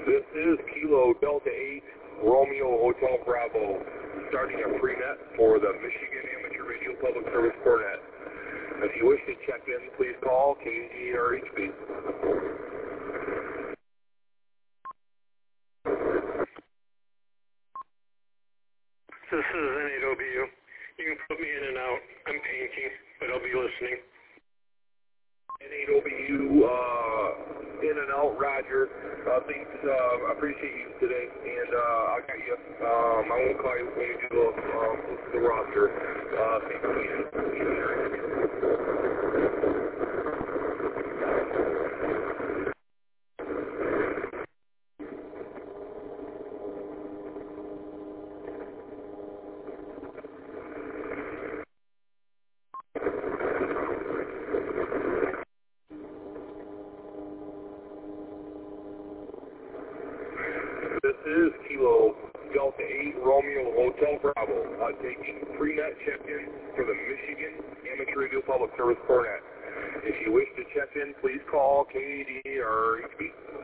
This is Kilo Delta 8 Romeo Hotel Bravo, starting a pre-net for the Michigan Amateur Radio Public Service CoreNet. If you wish to check in, please call KDRHB. This is N8OBU. You can put me in and out. I'm painting, but I'll be listening. N8OBU, in and out, Roger. Thanks, I appreciate you today, and I got you. I won't call you when we do the roster. Thanks This is Kilo Delta 8 Romeo Hotel Bravo, taking pre-net check-in for the Michigan Amateur Radio Public Service CoreNet. If you wish to check in, please call KDRHB.